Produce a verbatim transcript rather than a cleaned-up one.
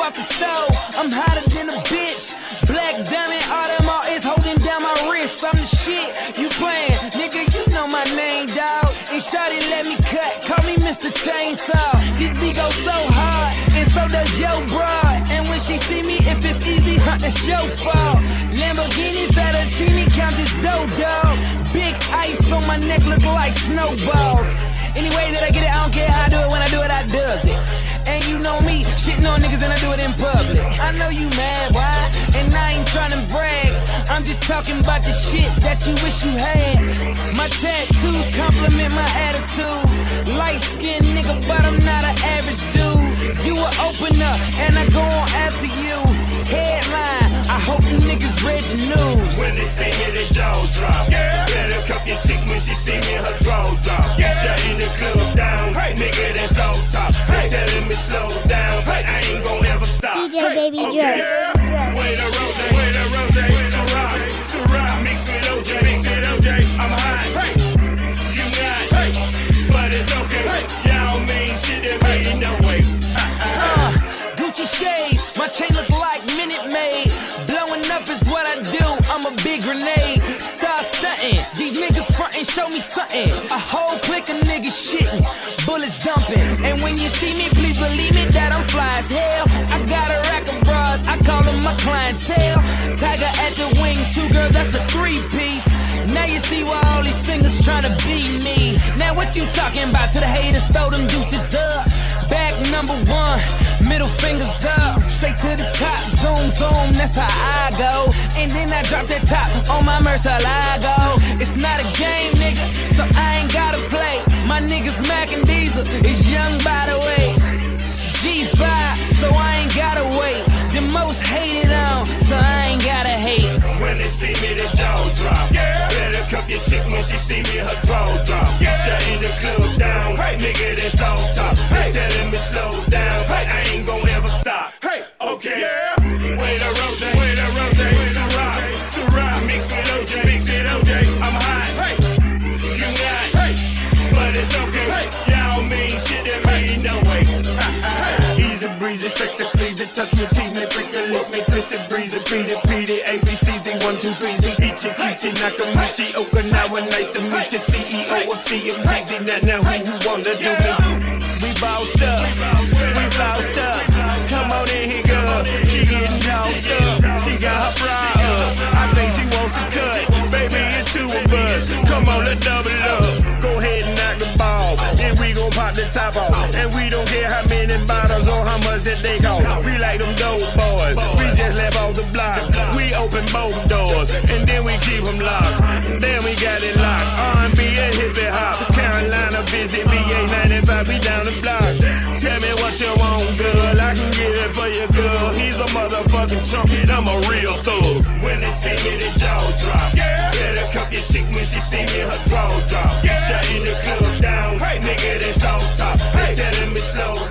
off the stove. I'm hotter than a bitch. Black diamond, Audemars is holding down my wrist. I'm the shit. You playing, nigga, you know my name, dawg. And shawty let me cut, call me Mister Chainsaw. This beat goes so hard, and so does your broad. And when she see me, if it's easy, hunt the show fall. Lamborghini, Fettuccine, count this dough, dog. Big ice on my neck, look like snowballs. Any way that I get it, I don't care how I do it. When I do it, I does it. And you know me, shitting on niggas and I do it in public. I know you mad, why? And I ain't tryna brag. I'm just talking about the shit that you wish you had. My tattoos compliment my attitude. Light-skinned nigga, but I'm not an average dude. You an opener, and I go on after you. Headline, I hope you niggas read the news. When they see me, they jaw drop. Yeah. Better cup your chick when she see me, her draw drop. Yeah. Shut in the club down, hey. Nigga that's on top. Hey. They telling me slow down, hey. I ain't gon' ever stop. D J hey. Baby okay. Joe. Yeah. Wait a rose, wait a rose, Ciroc, Ciroc, mix with O J, mix with O J. I'm hot, hey. You not, hey. But it's okay. Hey. Y'all mean shit that me no way. Uh, Gucci shades, my chain look like Minute Maid. Blowing up is what I do, I'm a big grenade. Start stunting, these niggas frontin', show me something. A whole clique of niggas shitting, bullets dumping. And when you see me, please believe me that I'm fly as hell. I got a rack of bras, I call them my clientele. Tiger at the wing, two girls, that's a three-piece. Now you see why all these singers tryna be me. Now what you talking about? To the haters, throw them juices up. Back number one, middle fingers up. Straight to the top, zoom, zoom, that's how I go. And then I drop that top on my Murcielago. It's not a game, nigga, so I ain't gotta play. My niggas Mac and Diesel is young by the way. G five, so I ain't gotta wait. The most hated on, so I ain't gotta hate. When they see me, they jaw drop. Yeah. Better cup your chick when she see me, her draw drop. Yeah. Shut in the club down, hey. Nigga that's on top. Hey. They telling me slow down, hey. I ain't gon' ever stop. Hey, okay. Yeah. Wait a rose, wait a rose, Ciroc, Ciroc, mix with O J, mix with O J. I'm hot, hey. You not, hey. But it's okay. Hey. Y'all mean shit that me no way. Easy breezy, sexy sleazy, touch me, tease me, freak a lick me, twist it, breezy, beat it, beat it, A B C Z, one, two, three, Z, Ichi, Kichi, Nakamichi, Okinawa, nice to meet you, C E O of C M D Z, now, now, who, who wanna do me? We bossed up, we flossed up, come on in here, girl, she getting tossed up, she got her bra up, I think she wants a cut, baby, it's two of us, come on, let's double up, go ahead and knock the ball, then we gon' pop the top off, and we don't care how many bottles or how much that they cost. We like them dope boys. We just left off the block. We open both doors and then we keep them locked. Then we got it locked. R and B and hippie hop. Carolina busy B A ninety-five. We down the block. Tell me what you want, girl. I can get it for you, girl. He's a motherfucking chump. I'm a real thug. When they see me, they jaw drop. Yeah. Better cup your chick when she see me, her draw drop. Yeah. Shut in the club down. Hey. Nigga that's on top. Hey. They telling me slow